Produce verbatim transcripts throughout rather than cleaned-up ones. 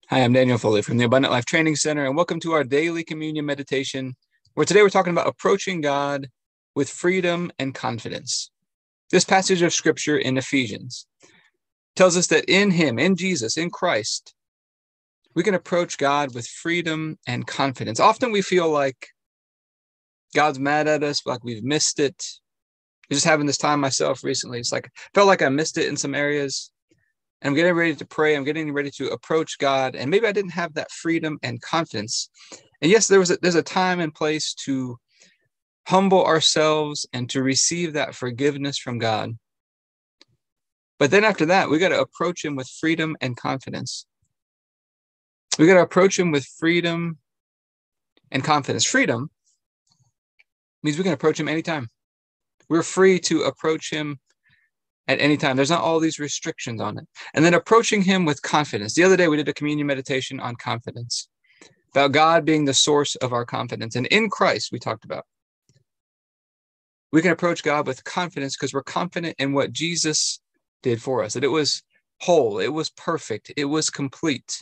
Hi, I'm Daniel Foley from the Abundant Life Training Center, and welcome to our daily communion meditation, where today we're talking about approaching God with freedom and confidence. This passage of scripture in Ephesians tells us that in him, in Jesus, in Christ, we can approach God with freedom and confidence. Often we feel like God's mad at us, like we've missed it. I'm just having this time myself recently. It's like, I felt like I missed it in some areas. I'm getting ready to pray. I'm getting ready to approach God. And maybe I didn't have that freedom and confidence. And yes, there was a, there's a time and place to humble ourselves and to receive that forgiveness from God. But then after that, we got to approach him with freedom and confidence. We got to approach him with freedom and confidence. Freedom means we can approach him anytime. We're free to approach him at any time. There's not all these restrictions on it. And then approaching him with confidence. The other day, we did a communion meditation on confidence, about God being the source of our confidence. And in Christ, we talked about, we can approach God with confidence because we're confident in what Jesus did for us, that it was whole, it was perfect, it was complete.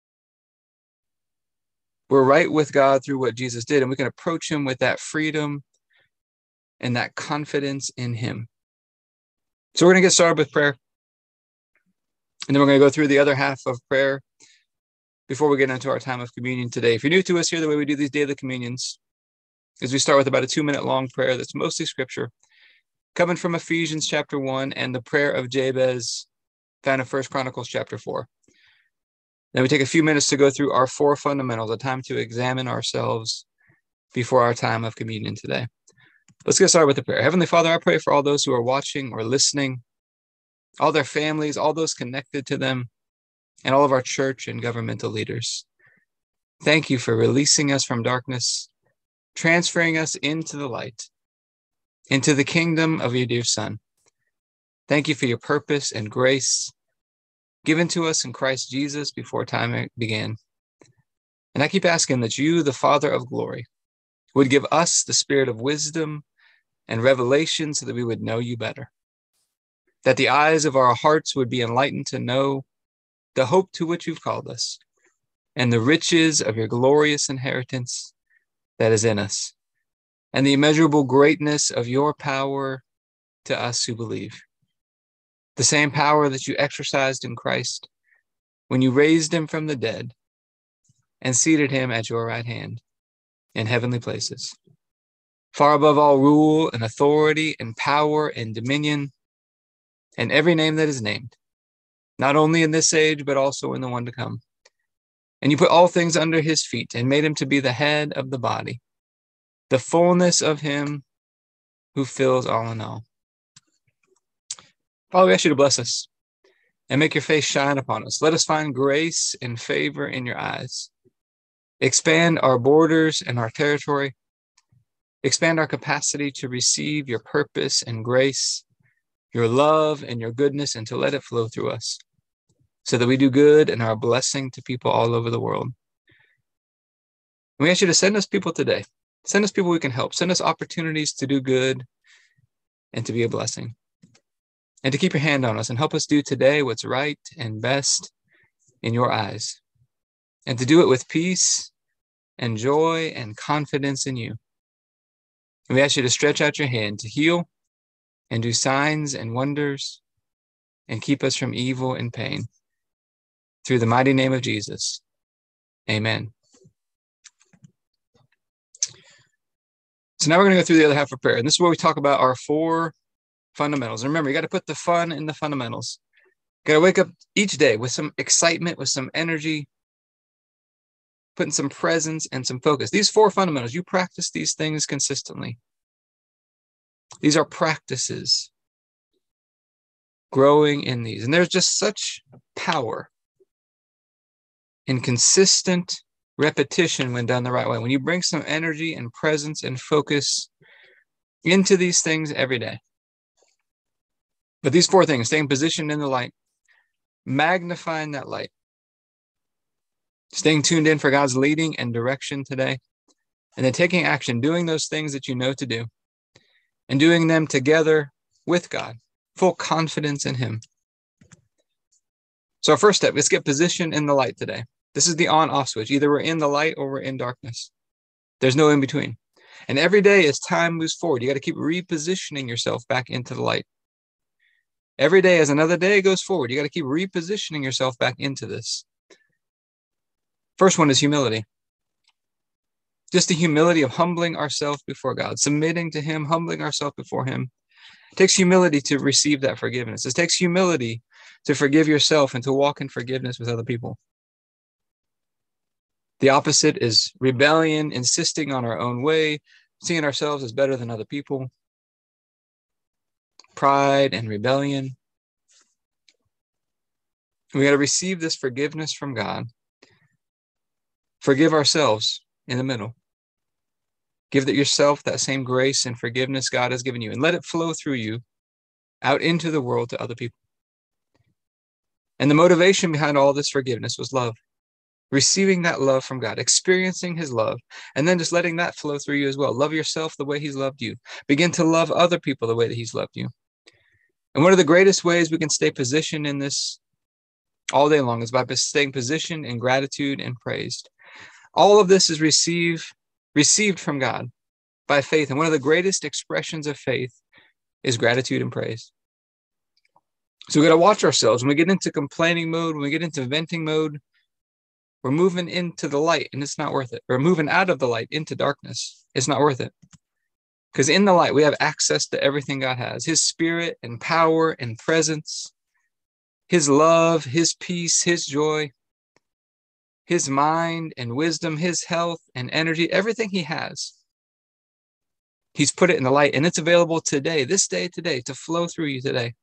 We're right with God through what Jesus did, and we can approach him with that freedom and that confidence in him. So we're going to get started with prayer. And then we're going to go through the other half of prayer before we get into our time of communion today. If you're new to us here, the way we do these daily communions is we start with about a two-minute long prayer that's mostly scripture, coming from Ephesians chapter one and the prayer of Jabez found in First Chronicles chapter four. Then we take a few minutes to go through our four fundamentals, a time to examine ourselves before our time of communion today. Let's get started with the prayer. Heavenly Father, I pray for all those who are watching or listening, all their families, all those connected to them, and all of our church and governmental leaders. Thank you for releasing us from darkness, transferring us into the light, into the kingdom of your dear Son. Thank you for your purpose and grace given to us in Christ Jesus before time began. And I keep asking that you, the Father of glory, would give us the spirit of wisdom and revelation so that we would know you better, that the eyes of our hearts would be enlightened to know the hope to which you've called us and the riches of your glorious inheritance that is in us, and the immeasurable greatness of your power to us who believe. The same power that you exercised in Christ when you raised him from the dead and seated him at your right hand in heavenly places, far above all rule and authority and power and dominion and every name that is named, not only in this age, but also in the one to come. And you put all things under his feet and made him to be the head of the body, the fullness of him who fills all in all. Father, we ask you to bless us and make your face shine upon us. Let us find grace and favor in your eyes. Expand our borders and our territory. Expand our capacity to receive your purpose and grace, your love and your goodness, and to let it flow through us so that we do good and are a blessing to people all over the world. And we ask you to send us people today. Send us people we can help. Send us opportunities to do good and to be a blessing, and to keep your hand on us and help us do today what's right and best in your eyes, and to do it with peace and joy and confidence in you. And we ask you to stretch out your hand to heal and do signs and wonders and keep us from evil and pain. Through the mighty name of Jesus, amen. So now we're going to go through the other half of prayer. And this is where we talk about our four fundamentals. And remember, you got to put the fun in the fundamentals. You got to wake up each day with some excitement, with some energy, putting some presence and some focus. These four fundamentals, you practice these things consistently. These are practices, growing in these. And there's just such power in consistent repetition when done the right way. When you bring some energy and presence and focus into these things every day. But these four things: staying positioned in the light, magnifying that light, staying tuned in for God's leading and direction today, and then taking action, doing those things that you know to do, and doing them together with God, full confidence in him. So our first step, let's get positioned in the light today. This is the on-off switch. Either we're in the light or we're in darkness. There's no in between. And every day as time moves forward, you got to keep repositioning yourself back into the light. Every day as another day goes forward, you got to keep repositioning yourself back into this. First one is humility. Just the humility of humbling ourselves before God, submitting to him, humbling ourselves before him. It takes humility to receive that forgiveness. It takes humility to forgive yourself and to walk in forgiveness with other people. The opposite is rebellion, insisting on our own way, seeing ourselves as better than other people. Pride and rebellion. We got to receive this forgiveness from God. Forgive ourselves in the middle. Give that yourself that same grace and forgiveness God has given you, and let it flow through you out into the world to other people. And the motivation behind all this forgiveness was love. Receiving that love from God, experiencing his love, and then just letting that flow through you as well. Love yourself the way he's loved you. Begin to love other people the way that he's loved you. And one of the greatest ways we can stay positioned in this all day long is by staying positioned in gratitude and praise. All of this is received, received from God by faith. And one of the greatest expressions of faith is gratitude and praise. So we got to watch ourselves. When we get into complaining mode, when we get into venting mode, we're moving into the light and it's not worth it. We're moving out of the light into darkness. It's not worth it. Because in the light, we have access to everything God has. His spirit and power and presence, his love, his peace, his joy, his mind and wisdom, his health and energy, everything he has. He's put it in the light and it's available today, this day, today, to flow through you today.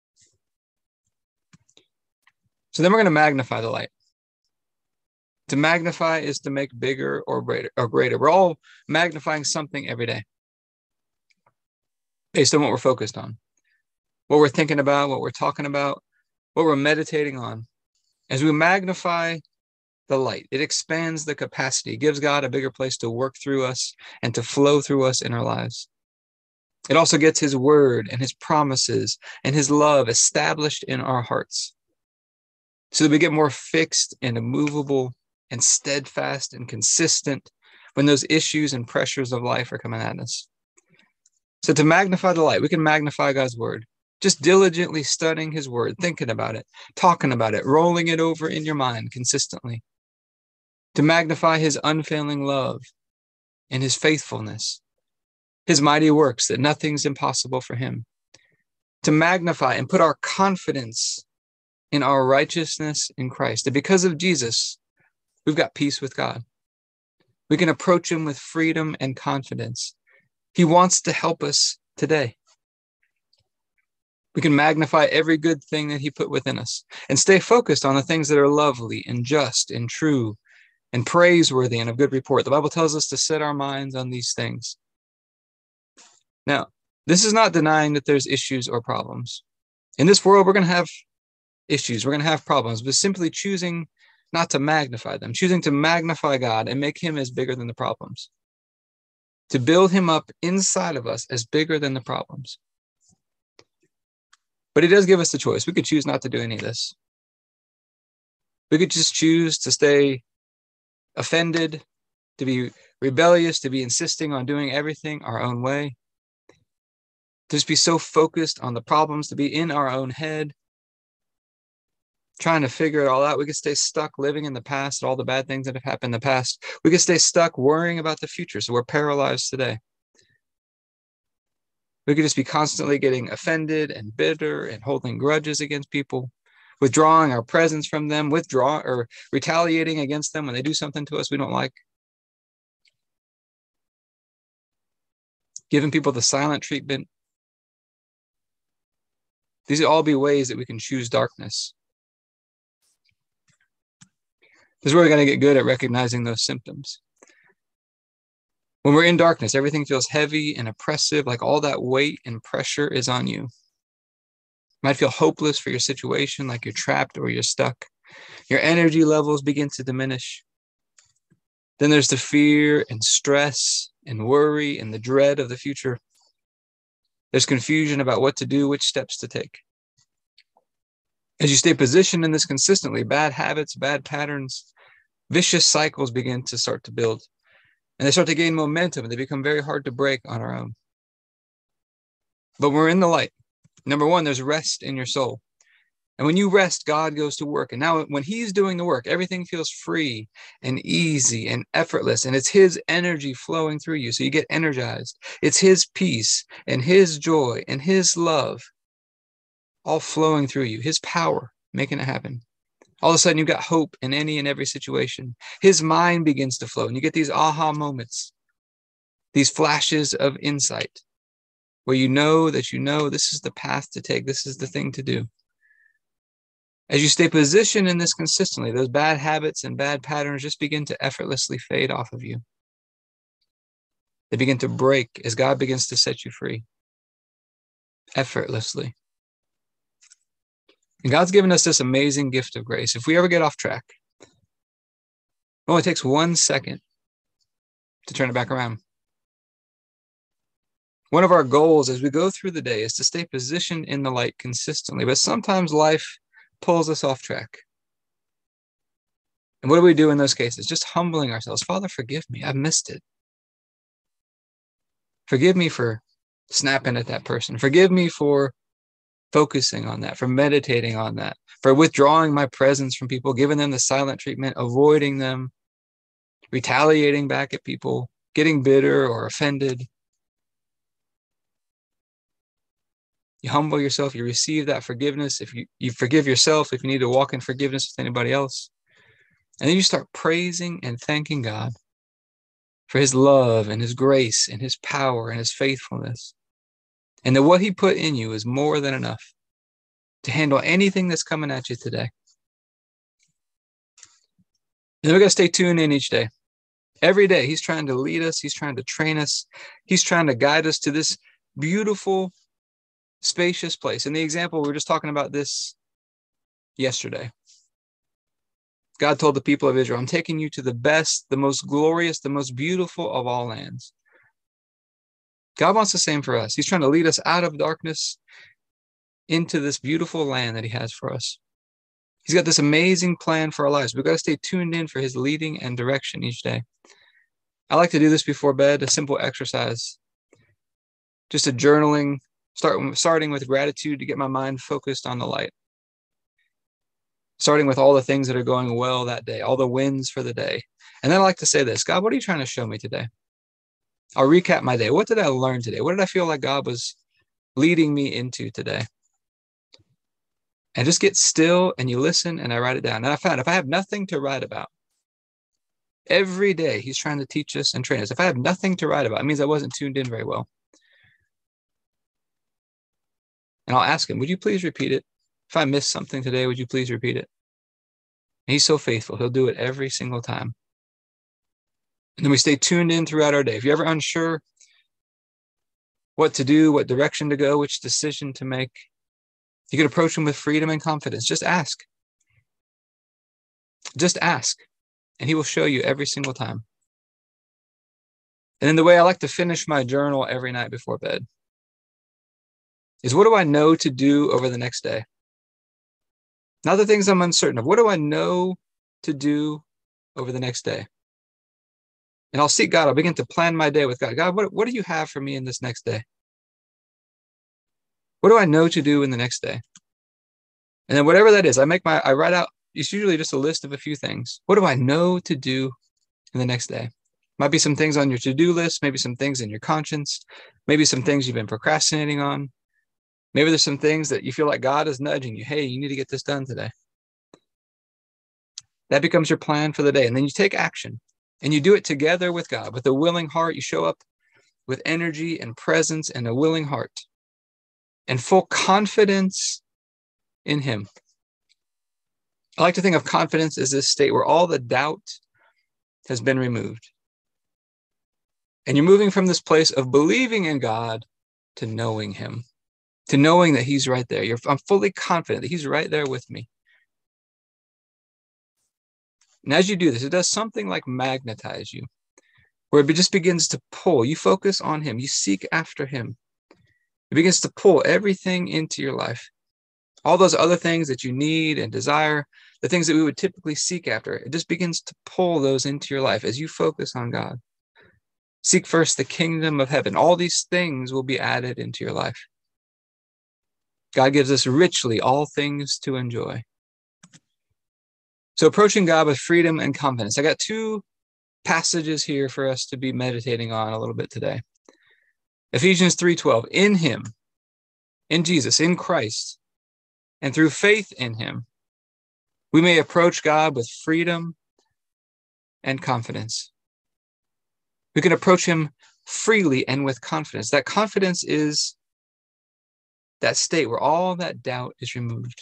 So then we're going to magnify the light. To magnify is to make bigger or greater, or greater. We're all magnifying something every day based on what we're focused on, what we're thinking about, what we're talking about, what we're meditating on. As we magnify the light, it expands the capacity, gives God a bigger place to work through us and to flow through us in our lives. It also gets his word and his promises and his love established in our hearts so that we get more fixed and immovable and steadfast and consistent when those issues and pressures of life are coming at us. So to magnify the light, we can magnify God's word. Just diligently studying his word, thinking about it, talking about it, rolling it over in your mind consistently. To magnify his unfailing love and his faithfulness, his mighty works, that nothing's impossible for him. To magnify and put our confidence in our righteousness in Christ. That because of Jesus, we've got peace with God. We can approach him with freedom and confidence. He wants to help us today. We can magnify every good thing that he put within us and stay focused on the things that are lovely and just and true and praiseworthy and of good report. The Bible tells us to set our minds on these things. Now, this is not denying that there's issues or problems. In this world, we're going to have issues. We're going to have problems, but simply choosing not to magnify them, choosing to magnify God and make him as bigger than the problems, to build him up inside of us as bigger than the problems. But he does give us the choice. We could choose not to do any of this. We could just choose to stay offended, to be rebellious, to be insisting on doing everything our own way, to just be so focused on the problems, to be in our own head, trying to figure it all out. We could stay stuck living in the past, all the bad things that have happened in the past. We could stay stuck worrying about the future, so we're paralyzed today. We could just be constantly getting offended and bitter and holding grudges against people, withdrawing our presence from them, withdraw or retaliating against them when they do something to us we don't like. Giving people the silent treatment. These will all be ways that we can choose darkness. This is where we're going to get good at recognizing those symptoms. When we're in darkness, everything feels heavy and oppressive, like all that weight and pressure is on you. You might feel hopeless for your situation, like you're trapped or you're stuck. Your energy levels begin to diminish. Then there's the fear and stress and worry and the dread of the future. There's confusion about what to do, which steps to take. As you stay positioned in this consistently, bad habits, bad patterns vicious cycles begin to start to build. And they start to gain momentum, and they become very hard to break on our own. But we're in the light. Number one, there's rest in your soul. And when you rest, God goes to work. And now when he's doing the work, everything feels free and easy and effortless. And it's his energy flowing through you. So you get energized. It's his peace and his joy and his love all flowing through you. His power making it happen. All of a sudden, you've got hope in any and every situation. His mind begins to flow. And you get these aha moments, these flashes of insight, where you know that you know this is the path to take. This is the thing to do. As you stay positioned in this consistently, those bad habits and bad patterns just begin to effortlessly fade off of you. They begin to break as God begins to set you free. Effortlessly. And God's given us this amazing gift of grace. If we ever get off track, it only takes one second to turn it back around. One of our goals as we go through the day is to stay positioned in the light consistently. But sometimes life pulls us off track. And what do we do in those cases? Just humbling ourselves. Father, forgive me. I've missed it. Forgive me for snapping at that person. Forgive me for focusing on that, for meditating on that, for withdrawing my presence from people, giving them the silent treatment, avoiding them, retaliating back at people, getting bitter or offended. You humble yourself, you receive that forgiveness. If you, you forgive yourself, if you need to walk in forgiveness with anybody else. And then you start praising and thanking God for his love and his grace and his power and his faithfulness. And that what he put in you is more than enough to handle anything that's coming at you today. And we're going to stay tuned in each day. Every day, he's trying to lead us. He's trying to train us. He's trying to guide us to this beautiful, spacious place. In the example, we were just talking about this yesterday. God told the people of Israel, I'm taking you to the best, the most glorious, the most beautiful of all lands. God wants the same for us. He's trying to lead us out of darkness into this beautiful land that he has for us. He's got this amazing plan for our lives. We've got to stay tuned in for his leading and direction each day. I like to do this before bed, a simple exercise. Just a journaling, start, starting with gratitude to get my mind focused on the light. Starting with all the things that are going well that day, all the wins for the day. And then I like to say this, God, what are you trying to show me today? I'll recap my day. What did I learn today? What did I feel like God was leading me into today? And just get still and you listen and I write it down. And I found if I have nothing to write about, every day he's trying to teach us and train us. If I have nothing to write about, it means I wasn't tuned in very well. And I'll ask him, would you please repeat it? If I missed something today, would you please repeat it? And he's so faithful. He'll do it every single time. And then we stay tuned in throughout our day. If you're ever unsure what to do, what direction to go, which decision to make, you can approach him with freedom and confidence. Just ask. Just ask. And he will show you every single time. And then the way I like to finish my journal every night before bed is, what do I know to do over the next day? Not the things I'm uncertain of. What do I know to do over the next day? And I'll seek God. I'll begin to plan my day with God. God, what, what do you have for me in this next day? What do I know to do in the next day? And then whatever that is, I make my, I write out, it's usually just a list of a few things. What do I know to do in the next day? Might be some things on your to-do list, maybe some things in your conscience, maybe some things you've been procrastinating on. Maybe there's some things that you feel like God is nudging you. Hey, you need to get this done today. That becomes your plan for the day. And then you take action. And you do it together with God. With a willing heart, you show up with energy and presence and a willing heart and full confidence in him. I like to think of confidence as this state where all the doubt has been removed. And you're moving from this place of believing in God to knowing him, to knowing that he's right there. You're, I'm fully confident that he's right there with me. And as you do this, it does something like magnetize you, where it just begins to pull. You focus on him. You seek after him. It begins to pull everything into your life. All those other things that you need and desire, the things that we would typically seek after, it just begins to pull those into your life as you focus on God. Seek first the kingdom of heaven. All these things will be added into your life. God gives us richly all things to enjoy. So approaching God with freedom and confidence. I got two passages here for us to be meditating on a little bit today. Ephesians three twelve, in him, in Jesus, in Christ, and through faith in him, we may approach God with freedom and confidence. We can approach him freely and with confidence. That confidence is that state where all that doubt is removed.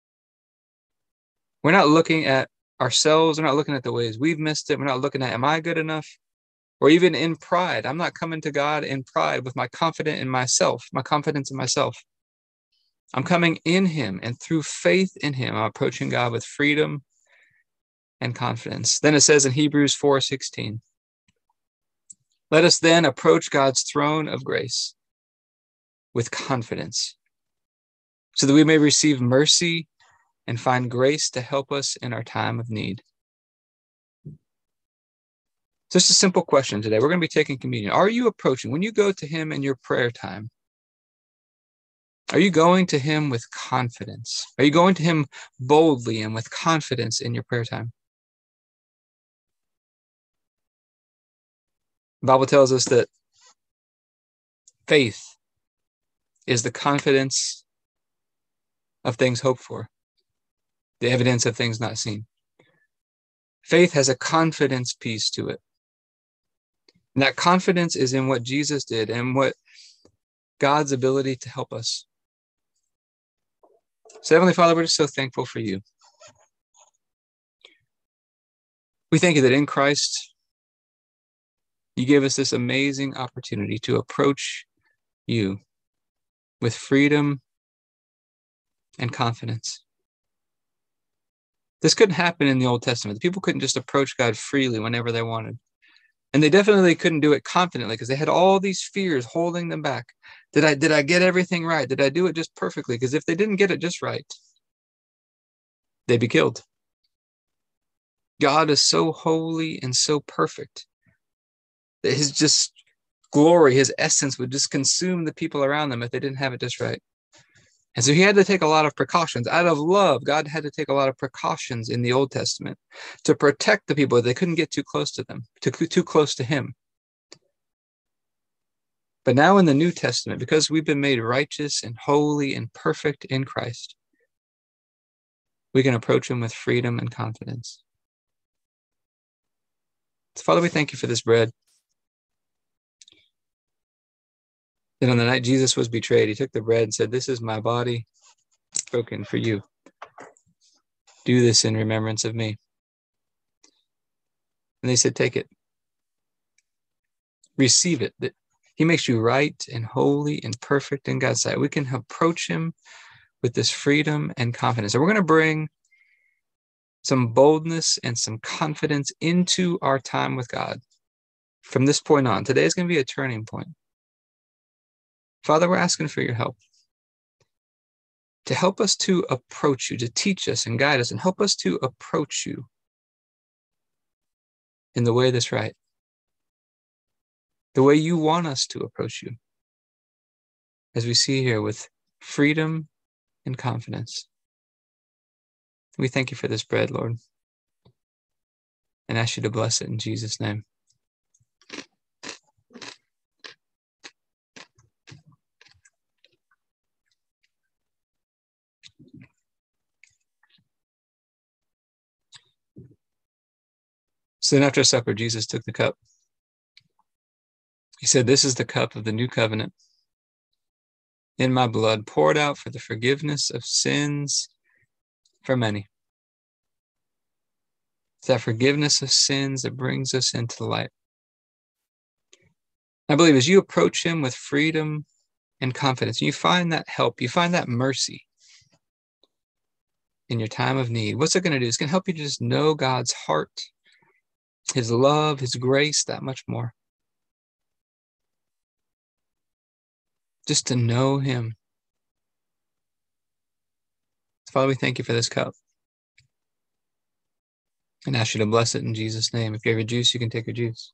We're not looking at ourselves. We're not looking at the ways we've missed it. We're not looking at, am I good enough? Or even in pride. I'm not coming to God in pride with my confidence in myself, my confidence in myself. I'm coming in him, and through faith in him, I'm approaching God with freedom and confidence. Then it says in Hebrews four sixteen, let us then approach God's throne of grace with confidence, so that we may receive mercy and find grace to help us in our time of need. Just a simple question today. We're going to be taking communion. Are you approaching, when you go to him in your prayer time, are you going to him with confidence? Are you going to him boldly and with confidence in your prayer time? The Bible tells us that faith is the confidence of things hoped for, the evidence of things not seen. Faith has a confidence piece to it. And that confidence is in what Jesus did and what God's ability to help us. So Heavenly Father, we're just so thankful for you. We thank you that in Christ, you gave us this amazing opportunity to approach you with freedom and confidence. This couldn't happen in the Old Testament. The people couldn't just approach God freely whenever they wanted. And they definitely couldn't do it confidently because they had all these fears holding them back. Did I, did I get everything right? Did I do it just perfectly? Because if they didn't get it just right, they'd be killed. God is so holy and so perfect that his just glory, his essence would just consume the people around them if they didn't have it just right. And so he had to take a lot of precautions. Out of love, God had to take a lot of precautions in the Old Testament to protect the people. They couldn't get too close to them, too, too close to him. But now in the New Testament, because we've been made righteous and holy and perfect in Christ, we can approach him with freedom and confidence. So Father, we thank you for this bread. Then on the night Jesus was betrayed, he took the bread and said, this is my body broken for you. Do this in remembrance of me. And they said, take it. Receive it. That he makes you right and holy and perfect in God's sight. We can approach him with this freedom and confidence. And we're going to bring some boldness and some confidence into our time with God from this point on. Today is going to be a turning point. Father, we're asking for your help to help us to approach you, to teach us and guide us, and help us to approach you in the way that's right, the way you want us to approach you, as we see here, with freedom and confidence. We thank you for this bread, Lord, and ask you to bless it in Jesus' name. So then after supper, Jesus took the cup. He said, this is the cup of the new covenant in my blood, poured out for the forgiveness of sins for many. It's that forgiveness of sins that brings us into the light. I believe as you approach him with freedom and confidence, you find that help, you find that mercy in your time of need. What's it going to do? It's going to help you to just know God's heart, his love, his grace, that much more. Just to know him. Father, we thank you for this cup and ask you to bless it in Jesus' name. If you have your juice, you can take your juice.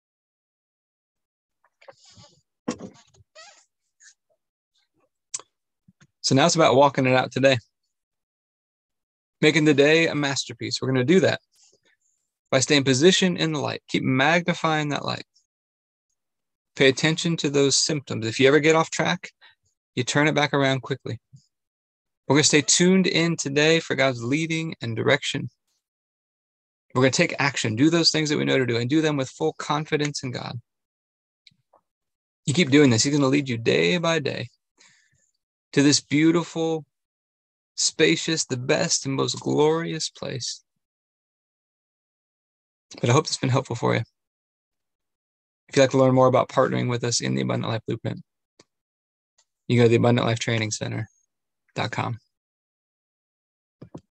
So now it's about walking it out today. Making the day a masterpiece. We're going to do that by staying positioned in the light. Keep magnifying that light. Pay attention to those symptoms. If you ever get off track, you turn it back around quickly. We're going to stay tuned in today for God's leading and direction. We're going to take action, do those things that we know to do, and do them with full confidence in God. You keep doing this, He's going to lead you day by day to this beautiful, spacious, the best and most glorious place. But I hope it's been helpful for you. If you'd like to learn more about partnering with us in the Abundant Life Blueprint, you go to the abundant life training center dot com.